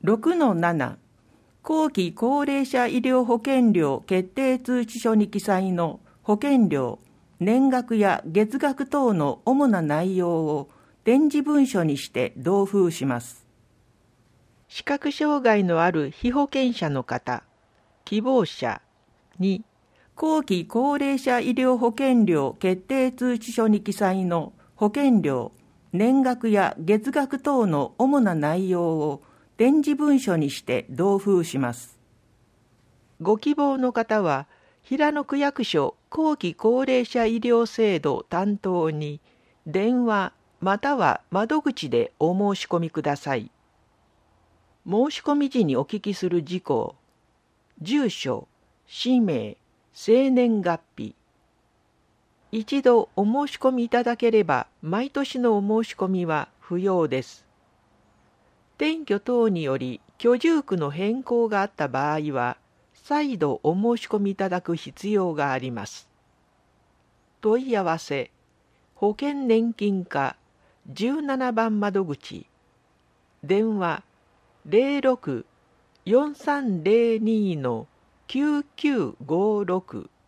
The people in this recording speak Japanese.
6-7後期高齢者医療保険料決定通知書に記載の保険料、年額や月額等の主な内容を電磁文書にして同封します。視覚障害のある被保険者の方、希望者に後期高齢者医療保険料決定通知書に記載の保険料、年額や月額等の主な内容を電磁文書にして同封します。ご希望の方は、平野区役所後期高齢者医療制度担当に電話または窓口でお申し込みください。申し込み時にお聞きする事項、住所、氏名、生年月日。一度お申し込みいただければ、毎年のお申し込みは不要です。転居等により居住区の変更があった場合は、再度お申し込みいただく必要があります。問い合わせ、保険年金課17番窓口、電話06-4302-9956